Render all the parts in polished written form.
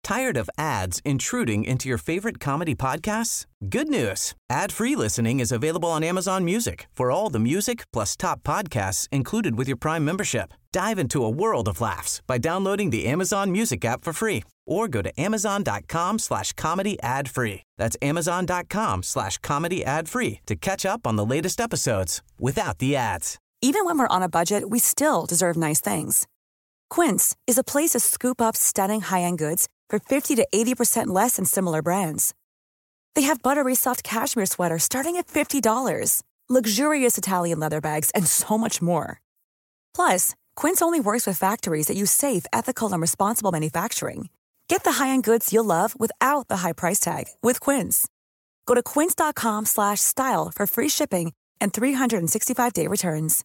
Tired of ads intruding into your favorite comedy podcasts? Good news. Ad-free listening is available on Amazon Music for all the music plus top podcasts included with your Prime membership. Dive into a world of laughs by downloading the Amazon Music app for free or go to amazon.com/comedy ad-free. That's amazon.com/comedy ad-free to catch up on the latest episodes without the ads. Even when we're on a budget, we still deserve nice things. Quince is a place to scoop up stunning high-end goods for 50 to 80% less than similar brands. They have buttery soft cashmere sweaters starting at $50, luxurious Italian leather bags, and so much more. Plus, Quince only works with factories that use safe, ethical, and responsible manufacturing. Get the high-end goods you'll love without the high price tag with Quince. Go to quince.com/style for free shipping and 365-day returns.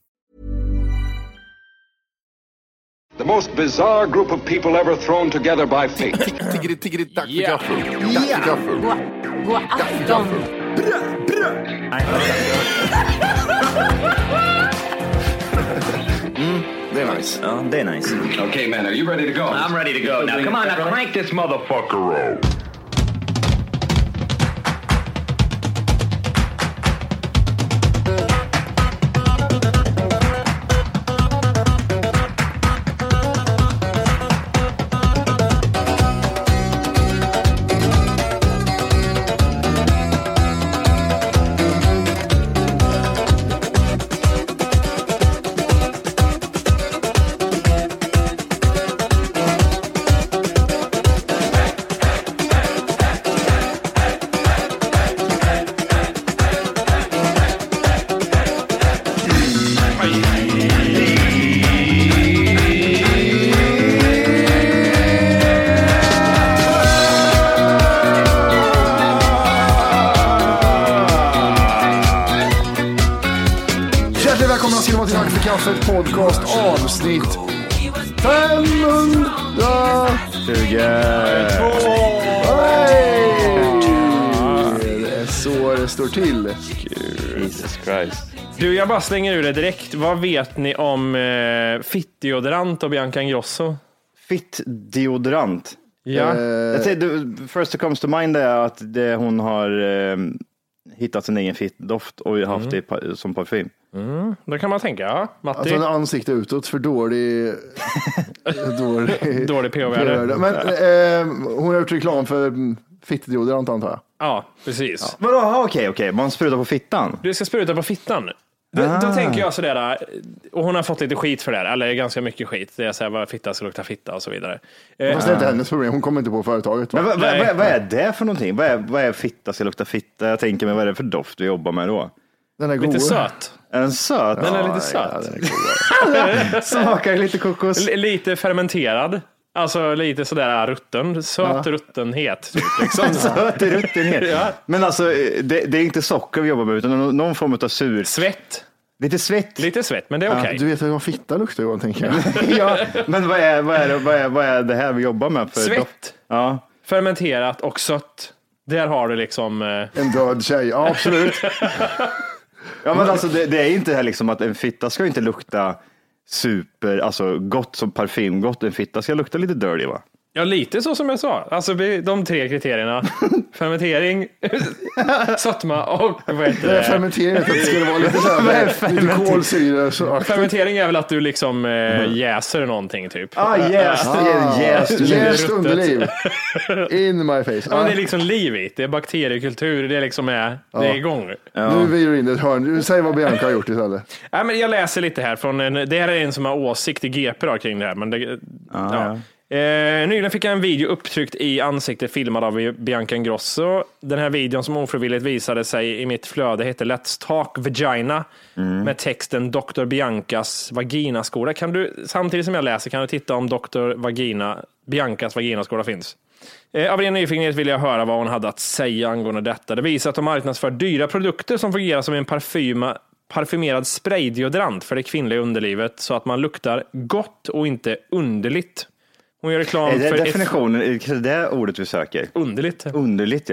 The most bizarre group of people ever thrown together by fate. Tiggeri, dack för gaffel. Dack för gaffel. God afton. Det är nice. Ja, det är nice. Okay, man, are you ready to go? I'm ready to go. Now, come on, now crank this motherfucker up. Podcast avsnitt 522. Det är så det står till. Jesus Christ. Du, jag bara slänger ur det direkt. Vad vet ni om fittdeodorant och Bianca Ingrosso? Fittdeodorant? Ja. First that comes to mind är att hon har hittat sin egen fittdoft och haft det som parfym. Då kan man tänka, ja. Matti? Alltså en ansikte utåt för dålig PO-värde. Men hon har gjort reklam för fittdeodorant antar jag. Ja, precis. Ja. Vadå? Okej. Man sprutar på fittan. Du ska spruta på fittan. Då tänker jag sådär, och hon har fått lite skit för det här, eller ganska mycket skit. Det är såhär, vad fitta ska lukta fitta och så vidare. Fast det är inte hennes problem, hon kommer inte på företaget. Men vad är det för någonting? Vad är fitta ska lukta fitta? Jag tänker mig, vad är det för doft vi jobbar med då? Den är god. Lite söt. Är den söt? Den är lite söt. Ja, den är Smakar lite kokos. Lite fermenterad. Alltså lite sådär rutten. Söt ruttenhet. Typ, liksom. Söt ruttenhet. Ja. Men alltså, det är inte socker vi jobbar med, utan någon form av sur. Svett. Lite svett, men det är okej. Du vet vad fitta luktar Johan, tänker jag. Ja, men vad är det här vi jobbar med för svett. doft? Ja. Fermenterat och sött. Där har du liksom... En död tjej, ja, absolut. Ja, men alltså det är inte här liksom att en fitta ska inte lukta super, alltså gott som parfym, gott. En fitta ska lukta lite dirty, va? Ja, lite så som jag sa. Alltså de 3 kriterierna. Fermentering, sötma och vad heter det? Fermentering, att det skulle vara lite såhär, lite kolsyra. Fermentering är väl att du liksom jäser någonting typ. Jäst underliv. In my face. Ja, men det är liksom liv i. Det är bakteriekultur, det är liksom det är igång. Ja. Nu vill du in ett hörn. Säg vad Bianca har gjort istället. Nej, men jag läser lite här från det här är en som har åsikt i GP då, kring det här, men det, nyligen fick jag en video upptryckt i ansiktet filmad av Bianca Ingrosso. Den här videon som ofrivilligt visade sig i mitt flöde heter Let's Talk Vagina med texten Dr. Biancas vaginaskola. Kan du, samtidigt som jag läser, kan du titta om Biancas vaginaskola finns. Av ren nyfikenhet vill jag höra vad hon hade att säga angående detta. Det visar att de marknadsför dyra produkter som fungerar som en parfymerad spraydeodorant för det kvinnliga underlivet så att man luktar gott och inte underligt. Hon gör reklam är det för definitionen, är det ordet vi söker? Underligt. Underligt, ja.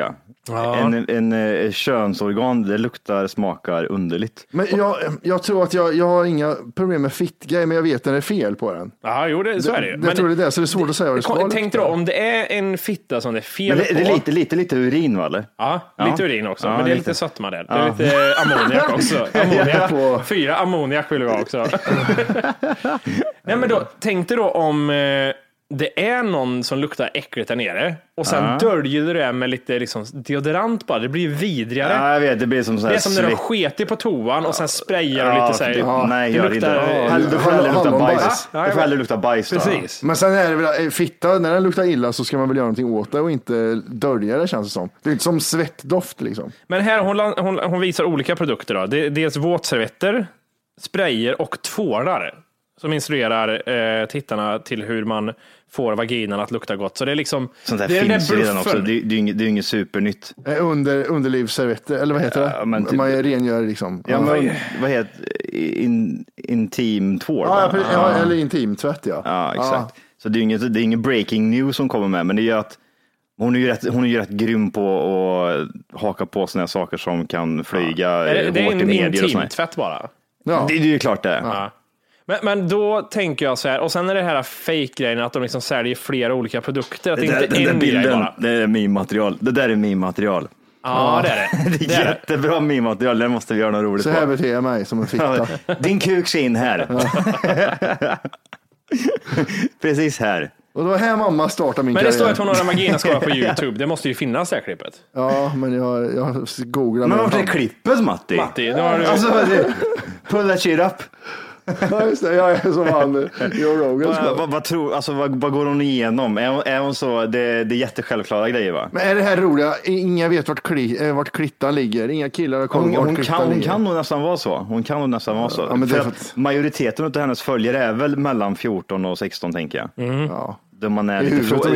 en könsorgan, det luktar, smakar underligt. Men jag tror att jag har inga problem med fittgrej, men jag vet när det är fel på den. Ja, jo, så är det ju. Jag tror det är det, så det är svårt att säga vad det ska. Tänk då, om det är en fitta som det är fel på. Det är lite urin, va, eller? Ja, lite urin också, men det är lite sötma där. Det är lite ammoniak också. Ammoniak. 4 ammoniak vill vi ha också. Nej, men då, tänk dig då om det är någon som luktar äckligt där nere och sen döljer du det med lite liksom deodorant bara. Det blir vidrigare. Ja, jag vet, det blir som så här. Det är som när du sketer på toan och sen sprayar och lite så här. Nej, det luktar. Du får hellre lukta bajs. Precis. Men sen är det väl fitta, när den luktar illa så ska man väl göra någonting åt det och inte dölja det, känns det som. Det är inte som svettdoft liksom. Men här hon visar olika produkter då. Det är dels våtservetter, sprayer och tvålar som instruerar tittarna till hur man får vaginan att lukta gott. Så det är liksom sånt där finns redan också. Det är inget supernytt. Underlivsservetter, eller vad heter det? Ja, men man rengör liksom. Ja, men vad heter intimtvål? Ja, eller intimtvätt, ja. Ja, exakt. Så det är ingen breaking news som kommer med, men det gör att hon är ju rätt grym på att haka på såna här saker som kan flyga hårt i medier. Det är en intimtvätt bara. Ja. Det är ju klart det. Ja. Men då tänker jag så här, och sen är det här fake-grejen att de liksom säljer flera olika produkter. Att det inte är en bilden, bara. Det är meme-material. Det där är meme-material. Ja, det är det. Det är jättebra meme-material. Det måste vi göra något roligt på. Så här beter jag mig som en fitta. Din kuk ser in här. Precis här. Och det var här mamma startade min karriär. Men det står att hon har en vaginaskala på YouTube. Det måste ju finnas det här klippet. Ja, men jag googlar. Men varför är klippet, Matti? Nu har du... Alltså, pull that shit up. Ja, just det. Jag är som han, Joe Rogan. Vad går hon igenom? Är hon så, det är jättesjälvklara grejer, va? Men är det här roliga? Inga vet vart klittan ligger. Inga killar har kommit vart klittan ligger. Hon kan nog nästan vara så. Ja, men för att majoriteten av hennes följare är väl mellan 14 och 16, tänker jag. Ja. Där man är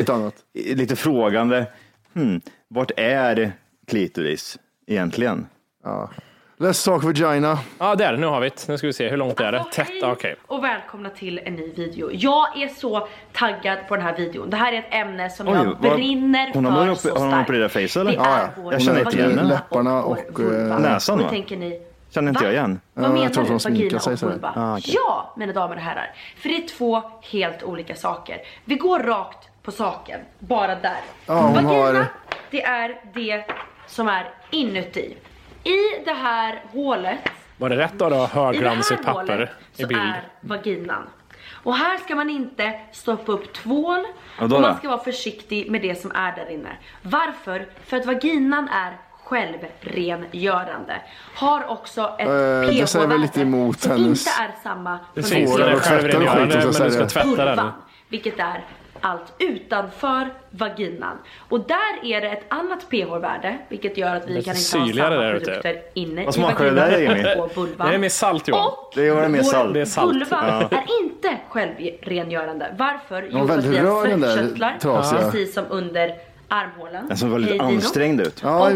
lite frågande. Vart är klitoris egentligen? Ja. Let's talk vagina. Ja, där, nu har vi det. Nu ska vi se, hur långt är det? Tätt, okej. Och välkomna till en ny video. Jag är så taggad på den här videon. Det här är ett ämne som jag brinner för så starkt. Har hon på det face, eller? Ja. Jag känner inte igen läpparna och näsan, va? Tänker ni, känner inte jag igen. Vad menar du? Vagina och vulva? Ja, mina damer och herrar. För det är 2 helt olika saker. Vi går rakt på saken. Bara där. Vagina, det är det som är inuti. I det här hålet. Var det rätt att ha höglansigt papper i bild? Är vaginan. Och här ska man inte stoppa upp tvål. Och man ska vara försiktig med det som är där inne. Varför? För att vaginan är självrengörande. Har också ett pH-värde som inte är samma. Precis, den är självrengörande, men du ska tvätta den. Vilket är allt utanför vaginan. Och där är det ett annat pH-värde, vilket gör att vi kan inte ha samma produkter inne i vaginan och vulvan. Det är mer salt, Johan. Och vår vulva är inte självrengörande. Varför? Jo, för att vi har svettköttlar, precis som under armhålan. Den såg väldigt ansträngd ut. Och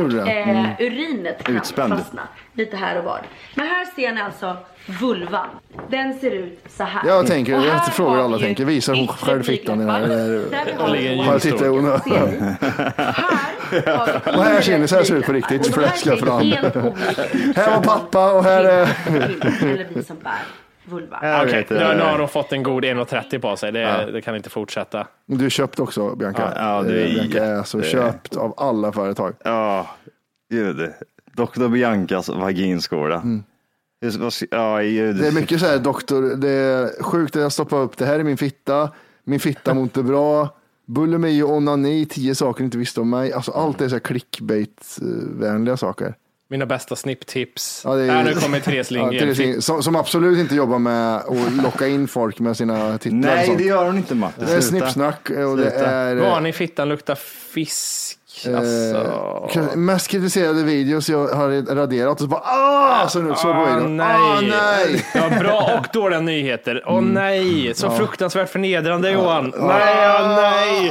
urinet kan fastna lite här och var. Men här ser ni alltså vulvan. Den ser ut så här. Jag tänker, jag inte frågar alla tänker. Visar hon själv fittan i den här? Har tittat hon? Och här ser ni, så här ser ut på riktigt. Fläskar fram. Här var pappa och här är... Eller vi som bär vulva. Okej, nu har de fått en god 1,30 på sig. Det kan inte fortsätta. Du är köpt också, Bianca. Ja, Bianca är så köpt av alla företag. Ja, gud. Dr. Biancas vaginskola. Det är mycket så här, doktor, det är sjukt att jag stoppar upp, det här är min fitta mot det bra, bulimi och onani, 10 saker inte visste om mig, alltså allt är så här clickbait-vänliga saker. Mina bästa snipptips. Nu kommer Therese Lindgren. Som absolut inte jobbar med att locka in folk med sina titlar. Nej, det gör hon inte, Matt. Det är snippsnack och det är... Van i fittan luktar fisk. Alltså. Mest kritiserade videos jag har raderat och så bara så nu så på videon. Nej. Ja, bra och dåliga nyheter. Nej, så fruktansvärt förnedrande, Johan. Nej.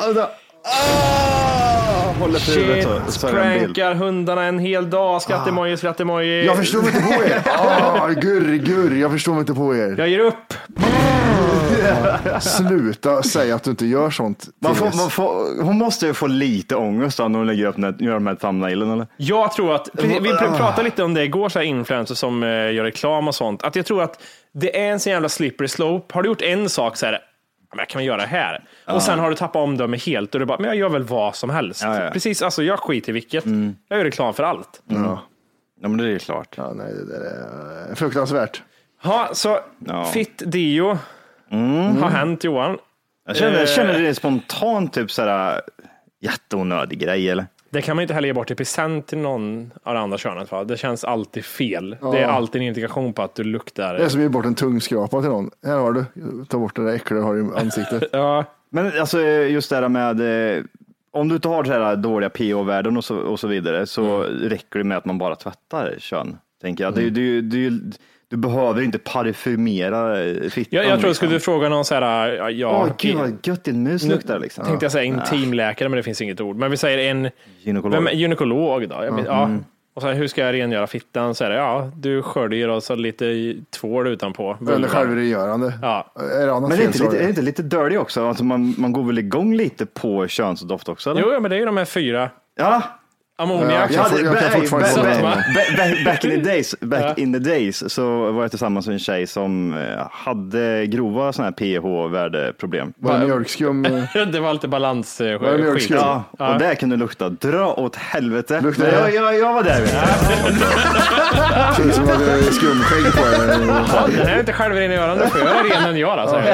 Shit, prankar hundarna en hel dag. Skattemoji. Jag förstår inte på er. Gurr, jag förstår inte på er. Jag ger upp. Sluta säga att du inte gör sånt. Hon måste ju få lite ångest när hon lägger upp gör de här thumbnailen, eller? Jag tror att, vi pratade lite om det igår, så här influencers som gör reklam och sånt, att jag tror att det är en sån jävla slippery slope. Har du gjort en sak så här, jag kan göra det här. Och sen har du tappat omdöme helt och du bara, men jag gör väl vad som helst. Ja. Precis, alltså jag skiter i vilket. Jag gör reklam för allt. Ja, men det är ju klart. Ja, nej, det är fruktansvärt. Ja, så Fit Dio har hänt, Johan. Jag känner det spontant typ såhär jätteonödig grej, eller? Det kan man inte heller ge bort i present till någon av det andra könet, va? Det känns alltid fel. Ja. Det är alltid en indikation på att du luktar. Det är som att ge bort en tungskrapa till någon. Här har du. Ta bort det där äckliga du har i ansiktet. Ja. Men alltså just det där med om du inte har så här dåliga pH-värden och så vidare, så räcker det med att man bara tvättar kön, tänker jag. Du behöver inte parfymera fittan. Jag tror jag skulle fråga någon så här, gud vad gött din mus luktar liksom. Tänkte jag säga intimläkare, men det finns inget ord. Men vi säger en gynekolog då. Och sen, hur ska jag rengöra fittan? Så här, du sköljer och så lite tvål utanpå. Eller självrengörande. Ja. Men är det inte lite dirty också? Alltså man går väl igång lite på könsdoft också, eller? Jo, men det är ju de här 4. Ja. Ammoniak. Back in the days så var jag tillsammans med en tjej som hade grova såna här pH-värdeproblem. Var det mjölkskum? Det var lite balansskit. Ja, och där kunde lukta. Dra åt helvete. Jag var där. Det känns som att det är skumskägg på er. Den är inte självrengörande, för jag är ren än jag. Alltså.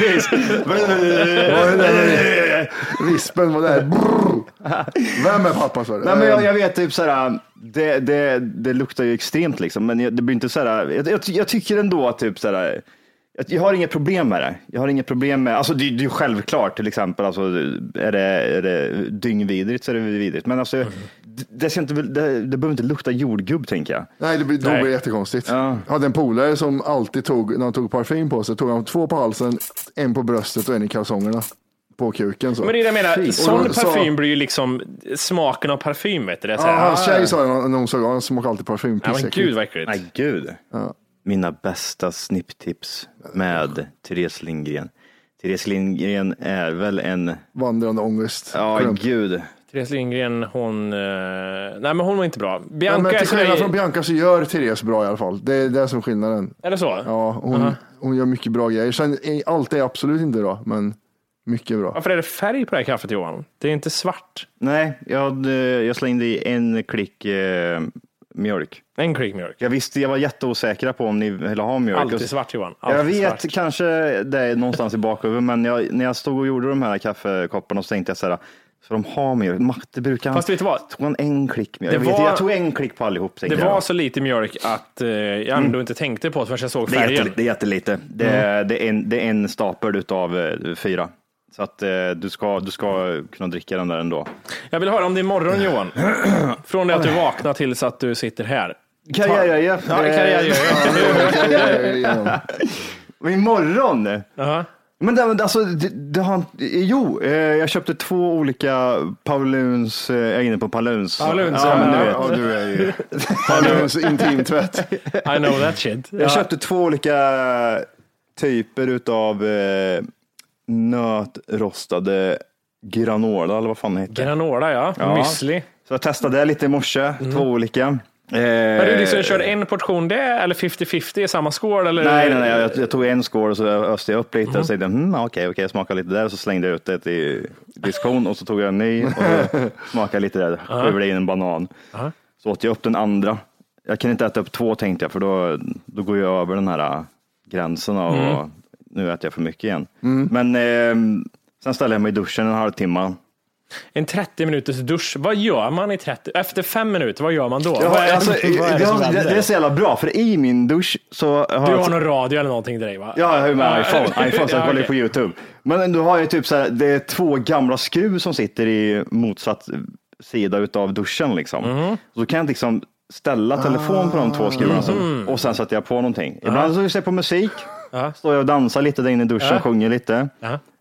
Vispen var där. Vem är pappa för det? Nej, men jag vet typ såhär, det luktar ju extremt liksom, men det blir inte såhär, jag tycker ändå att typ såhär, jag har inget problem med det. Jag har inget problem med, alltså det är ju självklart till exempel, alltså är det dyngvidrigt så är det vidrigt, men alltså det behöver inte lukta jordgubb, tänker jag. Nej, då blir det jättekonstigt. Ja. Jag hade en polare som alltid när han tog parfym på sig, tog han 2 på halsen, en på bröstet och en i kalsongerna. På kuken så. Men det är det jag menar, sån parfym blir ju liksom smaken av parfym, vet du det? Hans tjej sa när hon såg han smakar alltid parfym. Ja, men gud vad äckligt. Nej, gud. Ja. Mina bästa snipptips med Therese Lindgren. Therese Lindgren är väl en vandrande ångest. Ja, gud. Therese Lindgren, hon nej, men hon var inte bra. Bianca, men till skillnad från Bianca så gör Therese bra i alla fall. Det är det som är skillnaden. Är det så? Ja, hon gör mycket bra grejer. Sen allt är absolut inte bra, men mycket bra. Varför är det färg på det här kaffet, Johan? Det är inte svart. Nej, jag slängde i en klick mjölk. En klick mjölk? Jag var jätteosäker på om ni ville ha mjölk. Alltid svart, Johan. Alltid jag vet, svart. Kanske det är någonstans i bakhuvudet, men när jag stod och gjorde de här kaffekopparna så tänkte jag så här, så de har mjölk. Det brukar. Fast vet du vad? Tog en klick mjölk. Jag tog en klick på allihop. Det var så lite mjölk att jag ändå inte tänkte på det förrän jag såg färgen. Det är jättelite. Det är en stapel utav 4. Så att du ska kunna dricka den där ändå. Jag vill höra om det imorgon, Johan. Från det att du vaknar till så att du sitter här. Karriär. Imorgon? Uh-huh. Men alltså, jag köpte 2 olika Pauluns, jag är inne på Pauluns. Pauluns, du är ju Pauluns intimtvätt. I know that shit. Jag köpte 2 olika typer utav nötrostade granola, eller vad fan det heter. Granola, ja. Müsli. Så jag testade det lite i morse, 2 olika. Men du liksom körde en portion det, eller 50-50 i samma skål? Eller? Nej, jag tog en skål och så öste jag upp lite och sa okej, jag smakar lite där, och så slängde jag ut det i diskon och så tog jag en ny och så smakade lite där, skövlade in en banan. Så åt jag upp den andra. Jag kan inte äta upp 2, tänkte jag, för då går jag över den här gränsen och nu äter jag för mycket igen. Men sen ställde jag mig i duschen en halvtimme. En 30 minuters dusch, vad gör man i 30? Efter 5 minuter, vad gör man då? Det är så jävla bra, för i min dusch så har du har någon radio eller någonting till dig, va? Ja, jag har ju med iPhone så jag kollar på YouTube. Men du har ju typ så här, det är 2 gamla skruv som sitter i motsatt sida utav duschen liksom. Så kan jag liksom ställa telefon på de 2 skruvarna och sen sätter jag på någonting. Ibland så ser jag på musik. Står jag och dansar lite där inne i duschen, sjunger lite.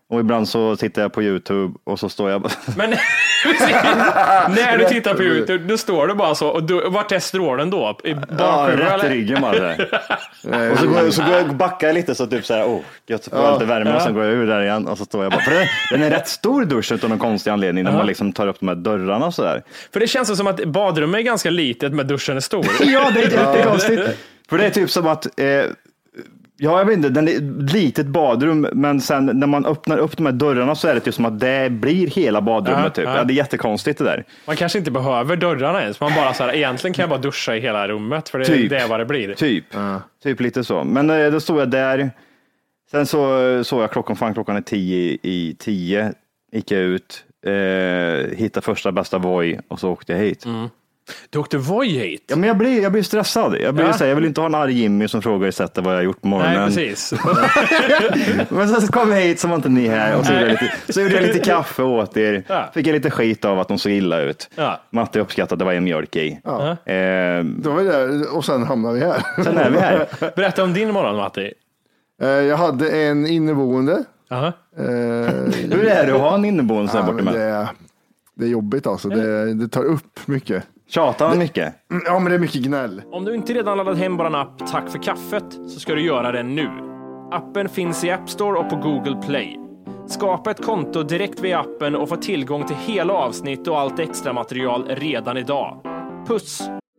Och ibland så tittar jag på YouTube och så står jag bara... Men när du tittar på YouTube, då står du bara så. Och vart är strålen då? I bakhuvudet, rätt i ryggen bara. Och så går jag backa lite så typ såhär, gött, får lite värme och sen går jag ur där igen och så står jag bara. För den är rätt stor dusch utan någon konstig anledning när man liksom tar upp de här dörrarna och sådär. För det känns som att badrummet är ganska litet men duschen är stor. Ja, det är jättekonstigt. För det är typ som att... jag vet inte, den är litet badrum, men sen när man öppnar upp de här dörrarna så är det typ som att det blir hela badrummet typ. Ja, det är jättekonstigt det där. Man kanske inte behöver dörrarna ens, man bara så här, egentligen kan jag bara duscha i hela rummet för det är vad det blir. Typ lite så. Men då stod jag där. Sen så såg jag klockan är 10, gick jag ut, hittade första bästa Voi och så åkte jag hit. Du åkte Voi hit? Ja, men jag blir stressad. Jag vill inte ha en arg Jimmy som frågar i sättet vad jag har gjort på morgonen. Nej, precis. Men så kom jag hit, så var inte ni här. Och så gjorde jag lite kaffe åt er. Fick jag lite skit av att de såg illa ut. Matte uppskattade att det var en mjölk i. Då var vi där och sen hamnade vi här. Sen är vi här. Berätta om din morgon, Matti. Jag hade en inneboende. Hur är det att ha en inneboende så här borta med? Det är jobbigt alltså. Det tar upp mycket. Tjatar han mycket? Ja, men det är mycket gnäll. Om du inte redan laddat hem vår app Tack för kaffet så ska du göra det nu. Appen finns i App Store och på Google Play. Skapa ett konto direkt via appen och få tillgång till hela avsnitt och allt extra material redan idag. Puss!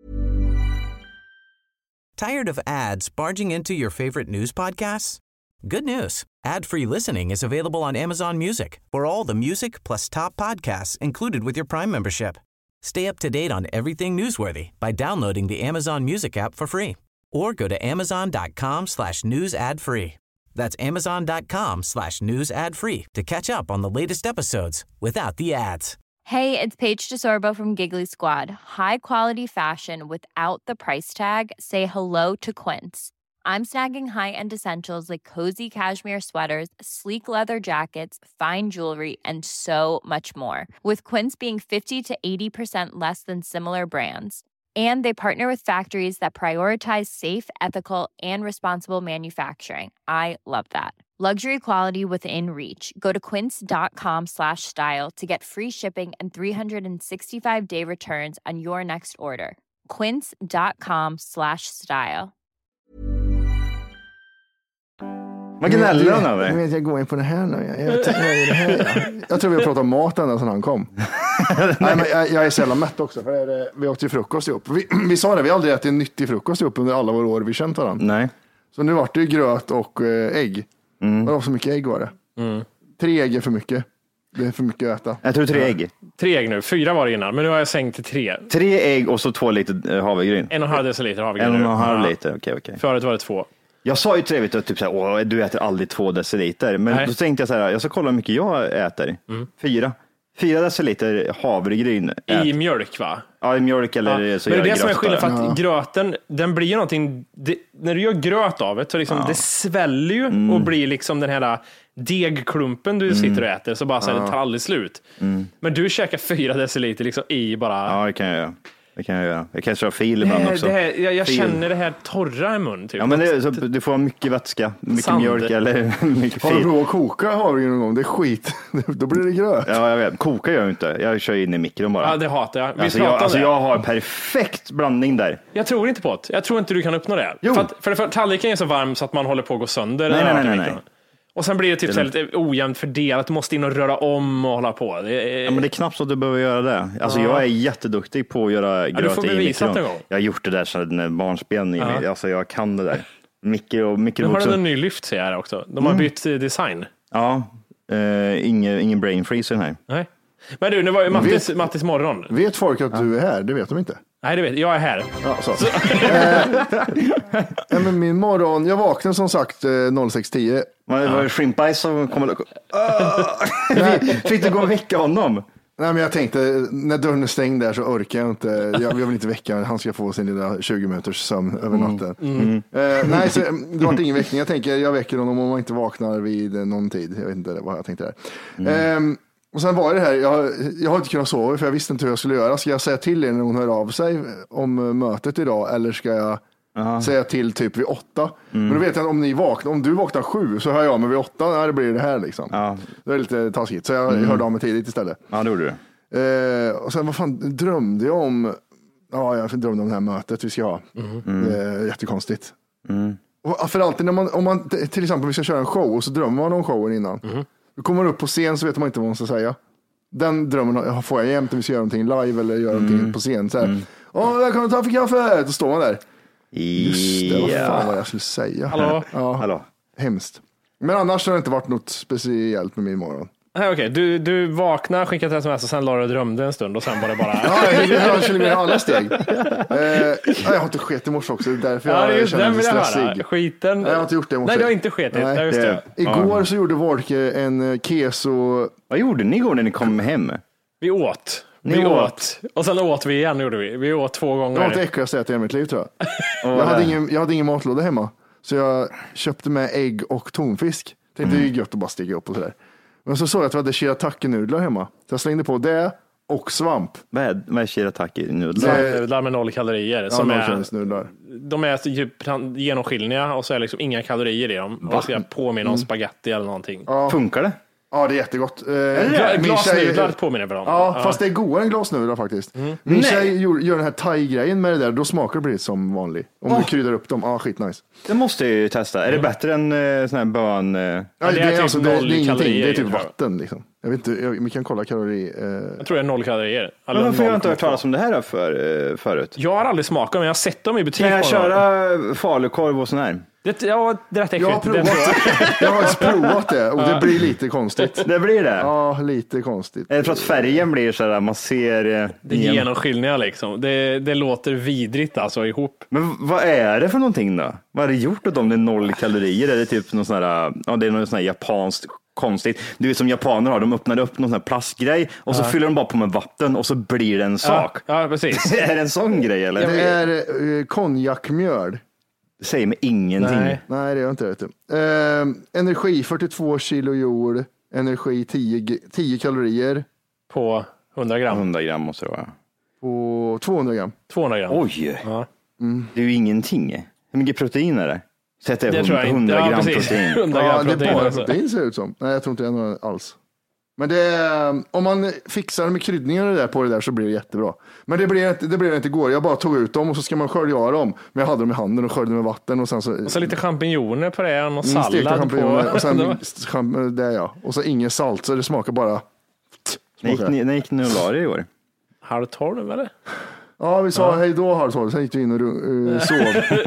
Tired of ads barging into your favorite news podcasts? Good news. Ad-free listening is available on Amazon Music for all the music plus top podcasts included with your Prime membership. Stay up to date on everything newsworthy by downloading the Amazon Music app for free or go to amazon.com/news ad free. That's amazon.com/news ad free to catch up on the latest episodes without the ads. Hey, it's Paige DeSorbo from Giggly Squad. High quality fashion without the price tag. Say hello to Quince. I'm snagging high-end essentials like cozy cashmere sweaters, sleek leather jackets, fine jewelry, and so much more. With Quince being 50 to 80% less than similar brands. And they partner with factories that prioritize safe, ethical, and responsible manufacturing. I love that. Luxury quality within reach. Go to quince.com/style to get free shipping and 365-day returns on your next order. Quince.com/style. Vad gnäller han över? Jag går in på det här nu. Jag tror vi har pratat om maten sedan han kom. Nej, men jag är så jävla mätt också. För vi åt ju frukost ihop. Vi sa det, vi har aldrig ätit en nyttig frukost ihop under alla våra år vi känt varandra. Nej. Så nu var det ju gröt och ägg. Det var så mycket ägg var det. 3 ägg är för mycket. Det är för mycket att äta. Jag tror 3 ägg. 3 ägg nu, 4 var det innan, men nu har jag sänkt till 3. 3 ägg och så 2 liter havregryn. 1,5 deciliter havregryn. 1,5 liter, okej. Förut var det 2. Jag sa ju trevligt typ såhär, du äter aldrig 2 deciliter. Men då tänkte jag så här, jag ska kolla hur mycket jag äter. 4 deciliter havregryn. I mjölk va? Ja, i mjölk eller så. Men det är det som är skillnad, för att gröten, den blir ju någonting, när du gör gröt av det så liksom, det sväller ju och blir liksom den här degklumpen du sitter och äter, så bara så här, det tar aldrig slut. Men du käkar 4 deciliter liksom i bara... Ja, det kan jag göra. Jag kan köra fil ibland också. Jag känner det här torra i mun. Typ. Ja, men du får mycket vätska, mycket mjölk eller mycket fil. Har du provat att koka havregryn någon gång? Det är skit. Då blir det gröt. Ja, jag vet. Koka gör jag inte. Jag kör in i mikron bara. Ja, det hatar jag. Jag har perfekt blandning där. Jag tror inte på det. Jag tror inte du kan uppnå det. För tallriken är så varm så att man håller på att gå sönder. Nej. Och sen blir det typ så lite ojämnt fördelat. Du måste in och röra om och hålla på. Ja, men det är knappt så att du behöver göra det. Alltså jag är jätteduktig på att göra gröt. Du får bevisa det en gång. Jag har gjort det där sedan barnsben. Alltså jag kan det där. Nu har den en ny lyft ser jag här också. De har bytt design. Ja, ingen brain freeze i den här. Nej. Men du, nu var ju Mattis morgon. Vet folk att du är här? Det vet de inte. Nej, det vet jag. Är här. Ja, så. Men min morgon, jag vaknade som sagt 06:10. Var det Shrimp Eyes som kom och... Fick du gå och väcka honom? Nej, men jag tänkte, när dörren är stängd där så orkar jag inte. Jag vill inte väcka, han ska få sin lilla 20 minuters sömn över natten. Nej, så det var ingen väckning. Jag tänker, jag väcker honom om man inte vaknar vid någon tid. Jag vet inte vad jag tänkte där. Och sen var det här, jag har inte kunnat sova för jag visste inte hur jag skulle göra. Ska jag säga till er när hon hör av sig om mötet idag eller ska jag säger jag till typ vid 8. Men då vet jag att om du vaknar 7 så hör jag mig vid 8 när det blir det här liksom. Det är lite taskigt, så jag hörde av mig tidigt istället. Ja, det gjorde du. Och sen vad fan drömde jag om? Ja, jag drömde om det här mötet vi ska ha. Det är jättekonstigt. Och för alltid om man till exempel vi ska köra en show och så drömmer man om showen innan. Då kommer man upp på scen så vet man inte vad man ska säga. Den drömmen får jag jämt om vi ska göra någonting live eller göra någonting på scen. Så här, välkommen ta för kaffe! Då står man där. Just det, vad fan var jag skulle säga. Hallå. Hemskt. Men annars har det inte varit något speciellt med min morgon. Okej. Du vaknar, skickar ett sms och sen la du drömde en stund och sen var det bara... jag känner mig alla steg. Jag har inte skett i morse också, det är därför jag känner mig stressig. Skiten... Jag har inte gjort det i morse. Nej, du har inte skett det. Igår så gjorde Volke en keso... Vad gjorde ni igår när ni kom hem? Vi åt. Och sen åt vi igen, gjorde vi. Vi åt 2 gånger. Det var det äckligaste jag ätit i mitt liv, tror jag. Jag hade ingen matlåda hemma. Så jag köpte med ägg och tonfisk. Tänkte det är gött att bara stiga upp och sådär. Men så såg jag att vi hade shirataki-nudlar hemma. Så jag slängde på det och svamp. Vad är shirataki-nudlar? Nudlar med 0 kalorier. Som är, de är typ genomskinliga och så är liksom inga kalorier i dem. Och ska påminna om spaghetti eller någonting. Ja. Funkar det? Ja, det är jättegott. Glasnudlar påminner för dem. Ja, fast det är godare än glasnudlar faktiskt. Min tjej gör den här thai-grejen med det där. Då smakar det precis som vanligt. Om du kryddar upp dem, skitnice. Det måste jag ju testa. Är det bättre än sån här bön? Det är ingenting. Kalorier, det är typ vatten liksom. Jag vet inte, vi kan kolla kalorier. Jag tror det är 0 kalorier. Men varför har jag inte hört talas om det här förut? Jag har aldrig smakat, men jag har sett dem i butik. Kan jag köra falukorv och sån här? Det är rätt äckligt. Jag har faktiskt provat det och det blir lite konstigt. Det blir det? Ja, lite konstigt. Är det för att färgen blir så där, man ser... Det genomskinliga liksom. Det låter vidrigt alltså ihop. Men vad är det för någonting då? Vad är det gjort åt dem? Det är 0 kalorier? Är det typ någon sån här, det är någon sån här japanskt konstigt. Du vet som japaner har, de öppnar upp någon sån här plastgrej och så fyller de bara på med vatten och så blir det en sak. Ja, precis. Är det en sån grej eller? Det är konjakmjöl. Det säger mig ingenting. Nej, det gör inte det. Energi 42 kilo jord. Energi 10 kalorier. På 100 gram. 100 gram måste det vara. På 200 gram. 200 gram. Oj. Ja. Det är ju ingenting. Hur mycket protein är det? Sätter jag 100 gram protein. 100 gram protein. Det är bara protein ser det ut som. Nej, jag tror inte det är något alls. Men om man fixar med kryddningar och det där på det där så blir det jättebra. Men det blev inte igår. Jag bara tog ut dem och så ska man skölja dem. Men jag hade dem i handen och sköljde med vatten. Och så lite champinjoner på det och sallad på. Och sen det och så ingen salt så det smakar bara. När gick ni och la det i år? 11:30 eller? Ja, vi sa hej då halv 12, sen gick vi in och sov.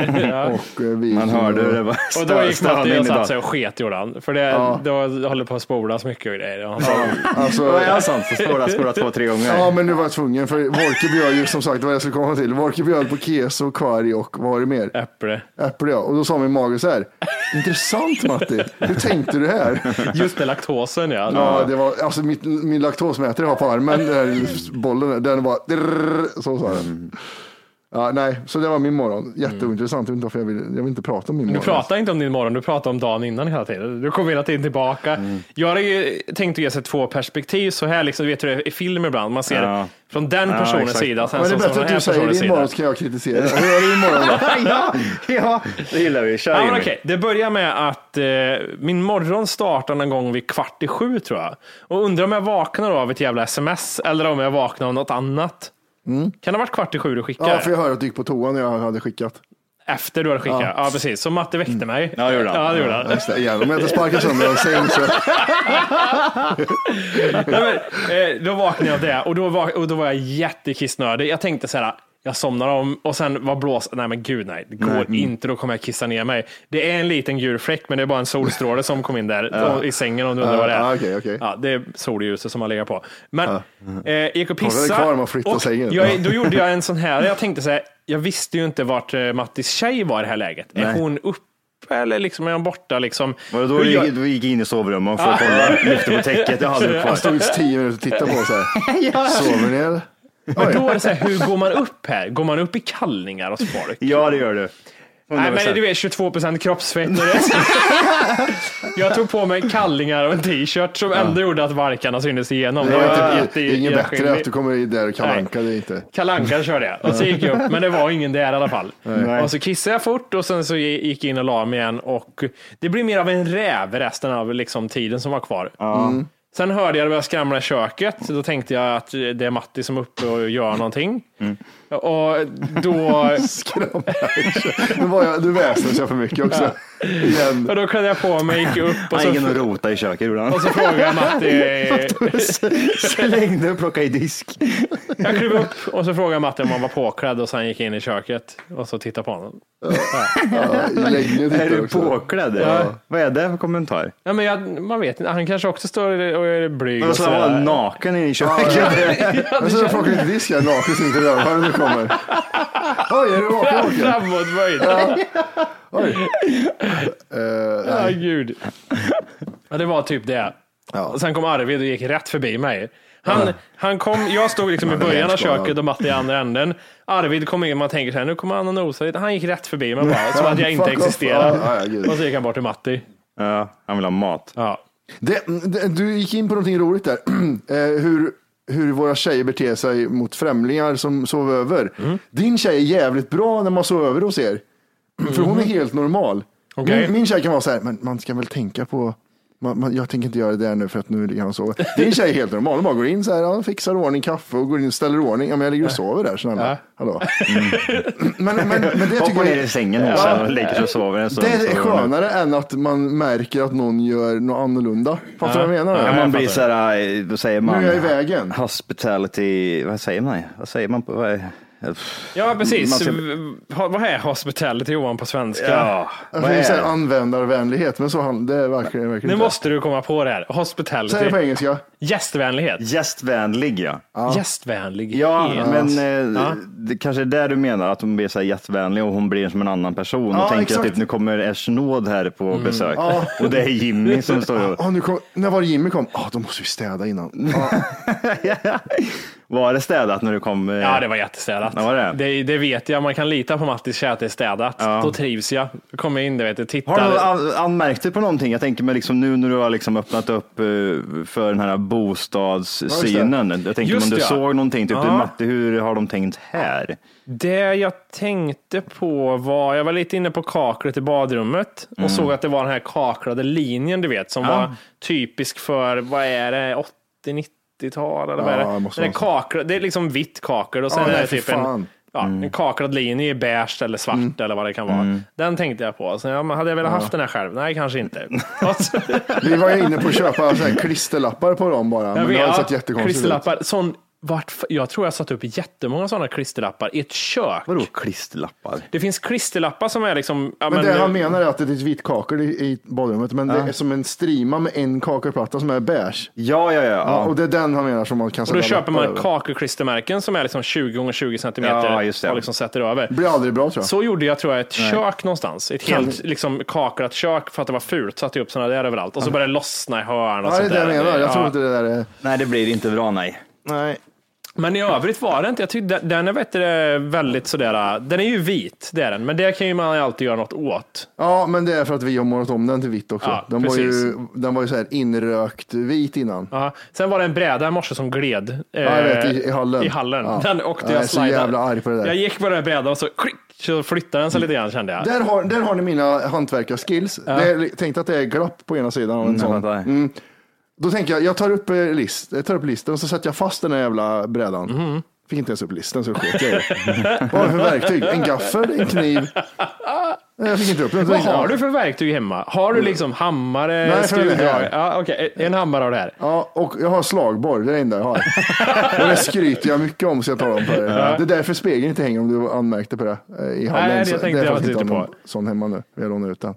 Och vi man hörde det bara. Och då gick Matti och satt sig och sket gjorde han. För då håller på att spolas mycket grejer. Alltså, vad är sant? Spolas 2-3 gånger. Ja, men nu var jag tvungen. För Volke bjöd ju som sagt vad jag skulle komma till. Volke bjöd på keso, kvarg och vad var det mer? Äpple, ja. Och då sa min mage så här. Intressant Matti, hur tänkte du här? Just det, laktosen ja. Ja, det var, alltså min laktosmätare var på armen, bollen, den var så sa den. Ja, nej, så det var min morgon. Jätteintressant, jag vet inte varför jag vill inte prata om min morgon. Du pratar inte om din morgon, du pratar om dagen innan hela tiden. Du kommer hela tiden tillbaka. Jag har ju tänkt att ge sig 2 perspektiv så här liksom, vet du, i film ibland, man ser från den personens sida. Sen men det är bättre att du säger din morgon så kan jag kritisera. Hur är din morgon då? ja, det gillar vi. Okej. Det börjar med att min morgon startar någon gång vid 6:45 tror jag. Och undrar om jag vaknar av ett jävla sms eller om jag vaknar av något annat. Kan det ha varit 6:45 du skickade? Ja, för jag hörde att du gick på toan när jag hade skickat. Efter du hade skickat? Ja, precis. Så Matte väckte mig. Ja, det gjorde han. Ja, det gjorde han. Just det, igen. Om jag inte sparkar sönder en säng så... Då vaknade jag av det. Och då var jag jättekissnödig. Jag tänkte så här... Jag somnar om och sen var blås. Nej men gud nej, det går inte. Då kommer jag kissa ner mig. Det är en liten gul fläck men det är bara en solstråle som kom in där i sängen om du undrar vad det är. Okay. Ja, det är solljuset som man lägger på. Men gick och pissade. Då gjorde jag en sån här. Jag tänkte så här, jag visste ju inte vart Mattis tjej var i det här läget. Nej. Är hon uppe eller liksom är hon borta liksom? Då gick in i sovrummet för att kolla, lyfte på täcket. Jag stod 10 minuter och tittade på så här. Sover ni eller? Men då är det så här, hur går man upp här? Går man upp i kallningar hos folk? Ja, det gör du. Nej, men du vet 22% kroppsfett. Jag tog på mig kallingar och en t-shirt som ändå gjorde att varkarna syntes igenom. Det är inget bättre att du kommer in där och kalanka det inte. Kalanka körde jag. Och så gick jag upp, men det var ingen där i alla fall. Nej. Och så kissade jag fort och sen så gick jag in och la mig igen. Och det blir mer av en räv resten av liksom tiden som var kvar. Sen hörde jag det börja skramla i köket. Då tänkte jag att det är Matti som är uppe och gör någonting. Och då... Du väsnade sig för mycket också. Och då klädde jag på mig, gick upp. Och så ingen rota i köket. Och så frågade jag Matti... Slängde och plockade i disk. Jag klev upp och så frågade Matti om han var påklädd och sen gick in i köket och så tittade på honom. Är du påklädd? Ja. Vad är det för kommentar? Ja, men man vet inte. Han kanske också står och är blyg. Men så var han naken i köket. Men så plockade inte disk här naken så inte rör nu kommer. Oj, är du vaken? Framåtböjd. Oj. Gud. Ja, det var typ det. Och sen kom Arvid och gick rätt förbi mig. Han kom, jag stod liksom i början av köket och Matti i andra änden. Arvid kom in och man tänker så här, nu kommer han och nosar lite. Han gick rätt förbi mig bara, så att jag inte existerar. Och så gick han bort till Matti. Ja, han vill ha mat. Ja. Du gick in på någonting roligt där. Hur våra tjejer beter sig mot främlingar som sover över. Din tjej är jävligt bra när man sover över hos er. För hon är helt normal. Okay. Min tjej kan vara så här, men man ska väl tänka på... jag tänker inte göra det där nu för att nu ligger han och sover. Din tjej är helt normal. De bara går in så här, fixar ordning kaffe och går in och ställer ordning. Ja, men jag ligger och sover där. Snälla. Hallå. Men det tycker jag... i sängen och lägger och sover. Det är skönare än att man märker att någon gör något annorlunda. Fattar du vad jag menar? Ja, man blir så här, då säger man... Nu är jag i vägen. Hospitality, vad säger man? Vad säger man på... Ja, precis. Vad är hospitality, Johan, på svenska? Ja, det är användarvänlighet, men så det är verkligen nu måste du komma på det här. Hospitality. Säg det på engelska. Gästvänlighet. Gästvänlig, ja. Gästvänlig. Ja, men det kanske är där du menar att hon blir så här gästvänlig och hon blir som en annan person och tänker att typ, nu kommer Ersnåd här på besök. Och det är Jimmy som står och... när var Jimmy kom? Då måste vi städa innan. Var det städat när du kom? Ja, det var jättestädat. Ja, var det vet jag. Man kan lita på Mattis tjej att det är städat. Ja. Då trivs jag. Då kommer jag in, tittar. Har du anmärkt dig på någonting? Jag tänker mig liksom nu när du har liksom öppnat upp för den här bostadssynen. Jag tänker om du såg någonting, typ Matti, hur har de tänkt här? Det jag tänkte på var, jag var lite inne på kaklet i badrummet och såg att det var den här kaklade linjen, du vet, som var typisk för, vad är det, 80-90-tal eller vad är det? Det är liksom vitt kakel och sen är det typ en kaklad linje i beige eller svart eller vad det kan vara. Den tänkte jag på. Så hade jag velat haft den här själv? Nej, kanske inte. Vi var ju inne på att köpa så här klisterlappar på dem bara. Men det har sett jättekonstigt klisterlappar, jag tror jag satt upp jättemånga sådana klisterlappar i ett kök. Vadå klisterlappar? Det finns klisterlappar som är liksom... Men det han menar är att det är ett vitt kakel i badrummet, men det är som en strima med en kakelplatta som är beige. Ja. Och det är den han menar som man kan sätta. Och då köper man kakelklistermärken som är liksom 20x20 centimeter och liksom sätter över. Det blir aldrig bra, tror jag. Så gjorde jag, tror jag, ett kök någonstans. Ett helt liksom kaklat kök för att det var fult. Satte jag upp sådana där överallt. Och så började det lossna i hörn och sånt där. Det är det jag menar. Jag tror inte det där är... Nej, det blir inte bra, nej. Men i övrigt var det inte. Jag tyckte den är väldigt sådär. Den är ju vit, det är den. Men det kan ju man alltid göra något åt. Ja, men det är för att vi har målat om den till vitt också. Ja, den var ju så här inrökt vit innan. Ja. Sen var det en bräda i morse som gled. Jag vet, i hallen. I hallen. Ja. Den åkte jag så jävla arg på det där. Jag gick på den brädan och så flyttade den sig lite grann, kände jag. Där har ni mina hantverkarskills. Ja. Tänkte att det är glapp på ena sidan av en sån. Då tänker jag tar upp listen och så sätter jag fast den här jävla brädan. Fick inte ens upp listan, så sket jag. Vad har du för verktyg? En gaffel, en kniv? Jag fick inte upp den. Vad har du för verktyg hemma? Har du liksom hammare, skruvdrag? Ja, okej. En hammare av det här. Ja, och jag har slagborr, det är det enda jag har. Och det skryter jag mycket om, så jag tar dem för det. Det är därför spegeln inte hänger, om du anmärkte på det i hallen. Nej, jag tänkte jag inte på. Sån hemma nu, jag lånar ut den.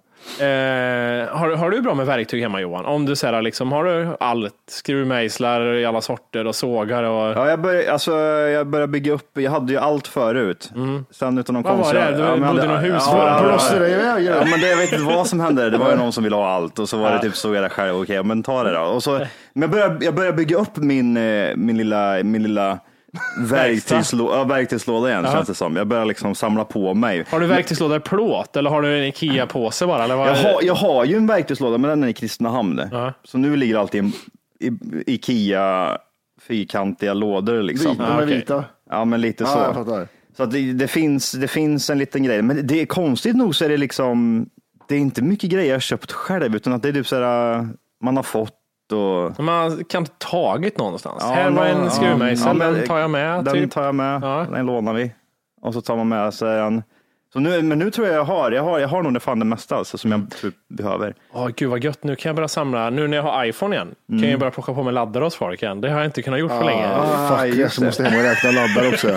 Har du bra med verktyg hemma, Johan? Om du säger liksom, har du allt? Skruvmejslar i alla sorter och sågar och... Ja, jag började bygga upp. Jag hade ju allt förut. Sen utan någon vad var det? Du bodde i någon hus? Ja, men jag vet inte vad som hände. Det var ju någon som ville ha allt och så var det typ så jag själv. Okej, men ta det då. Och så, men jag började bygga upp min lilla verktygslåda igen känns det som. Jag börjar liksom samla på mig. Har du verktygslåda i plåt eller har du en Ikea-påse bara? Eller vad jag har ju en verktygslåda, men den är i Kristinehamn. Så nu ligger alltid i Ikea fyrkantiga lådor liksom. De är vita. Ja, men lite så. Jag fattar. Så att det finns en liten grej. Men det är konstigt nog så är det liksom, det är inte mycket grejer jag har köpt själv, utan att det är typ sådär man har fått. Man kan ta tagit någonstans. Här var en skruvmejsel, den tar jag med. Den tar jag med, den lånar vi. Och så tar man med sig en. Så nu tror jag har nog det mesta alltså, som jag typ behöver. Gud vad gött, nu kan jag börja samla. Nu när jag har iPhone igen kan jag börja plocka på mig laddare hos folk igen. Det har jag inte kunnat gjort för länge. Jag måste hem och räkna laddare också.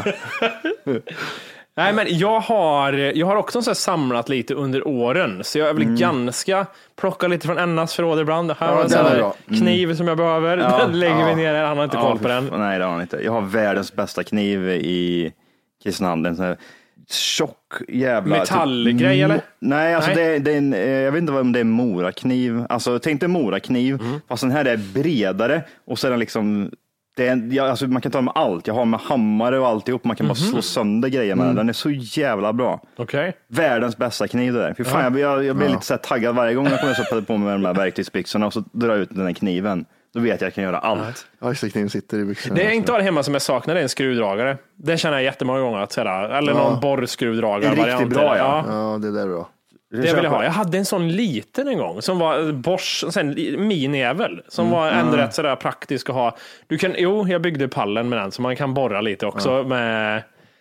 Nej, men jag har också så här samlat lite under åren, så jag är väl ganska plocka lite från Ennas förråd ibland. Det här var en kniv som jag behöver. Den lägger vi ner. Han har inte koll på den. Nej, det har han inte. Jag har världens bästa kniv i Kristinehamn. En sån här tjock jävla metallgrej eller? Nej, alltså det är en, jag vet inte om det är morakniv. Alltså tänk dig morakniv, fast den här är bredare och så är den liksom alltså man kan ta med allt. Jag har med hammare och alltihop. Man kan bara slå sönder grejer med den. Den är så jävla bra. Världens bästa kniv det där. Fy fan, jag blir lite så här taggad varje gång jag kommer sätta på mig de här verktygsbyxorna och så drar jag ut den här kniven. Då vet jag kan göra allt. Kniven sitter i byxorna. Det jag inte har hemma som jag saknar är en skruvdragare. Det känner jag jättemånga gånger att säga. Eller någon borrskruvdragare. En riktigt bra, ja, det där är bra. Det vill jag ha. Jag hade en sån liten en gång som var Bosch, sen mini-ävel som var ändå rätt sådär praktisk att ha. Jag byggde pallen med den så man kan borra lite också med.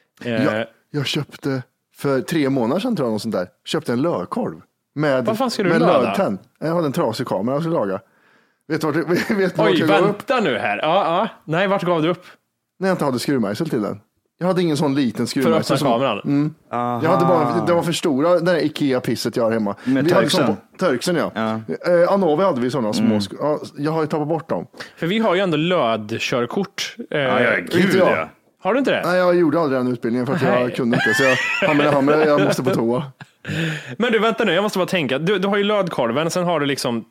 Jag köpte för 3 månader sedan tror jag något sånt där. Köpte en lövkorv med vad fan ska du löda? Jag hade en trasig kamera jag skulle laga. Vet du Oj, vänta nu här. Nej, vart gav du upp? När jag inte hade skruvmejsel till den. Jag hade ingen sån liten skruvmejsel. För att öppna kameran? Jag hade bara, det var för stora, det där Ikea-pisset jag har hemma. Med Turksen? Turksen, ja. Anovi hade vi sådana små. Jag har ju tappat bort dem. För vi har ju ändå lödkörkort. Gud, ja. Har du inte det? Nej, jag gjorde aldrig den utbildningen för att jag kunde inte. Så jag måste på toa. Men du, vänta nu, jag måste bara tänka. Du har ju lödkorven, sen har du liksom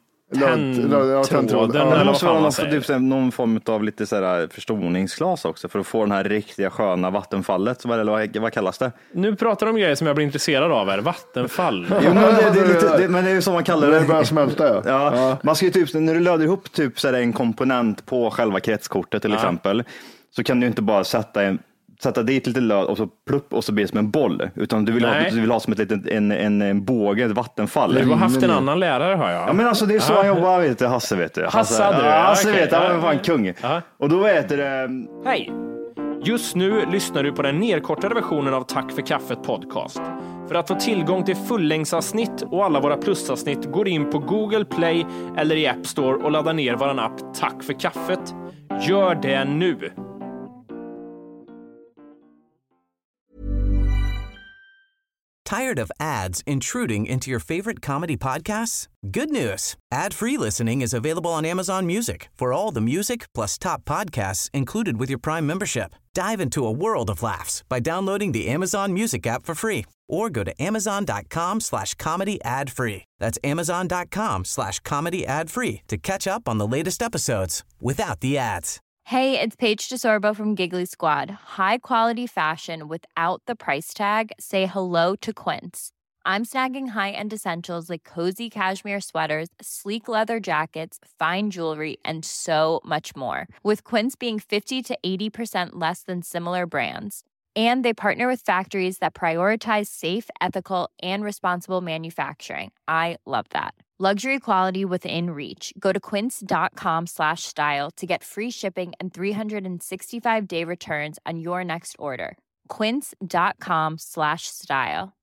tändtråden. Det måste vara någon form av lite så här förstoringsglas också för att få den här riktiga sköna vattenfallet. Eller vad kallas det? Nu pratar de om grejer som jag blir intresserad av här. Vattenfall. Jo, men det är ju som man kallar det. Det börjar smälta, ja. Man ska ju typ, när du löder ihop typ så är det en komponent på själva kretskortet till exempel, så kan du inte bara sätta dit lite löd och så plupp och så blir det som en boll, utan du vill ha som ett litet en båge, ett vattenfall. Du har haft en annan lärare har jag. Ja, men alltså det är så han jobbar, vet du, Hasse vet du. Hasse vet, han var en kung. Och då heter det... Hej! Just nu lyssnar du på den nedkortade versionen av Tack för kaffet podcast. För att få tillgång till fullängdsavsnitt och alla våra plusavsnitt går in på Google Play eller i App Store och laddar ner våran app Tack för kaffet. Gör det nu! Tired of ads intruding into your favorite comedy podcasts? Good news. Ad-free listening is available on Amazon Music for all the music plus top podcasts included with your Prime membership. Dive into a world of laughs by downloading the Amazon Music app for free or go to amazon.com/comedy ad-free. That's amazon.com/comedy ad-free to catch up on the latest episodes without the ads. Hey, it's Paige DeSorbo from Giggly Squad. High quality fashion without the price tag. Say hello to Quince. I'm snagging high-end essentials like cozy cashmere sweaters, sleek leather jackets, fine jewelry, and so much more. With Quince being 50 to 80% less than similar brands. And they partner with factories that prioritize safe, ethical, and responsible manufacturing. I love that. Luxury quality within reach. Go to quince.com/style to get free shipping and 365-day returns on your next order. Quince.com/style.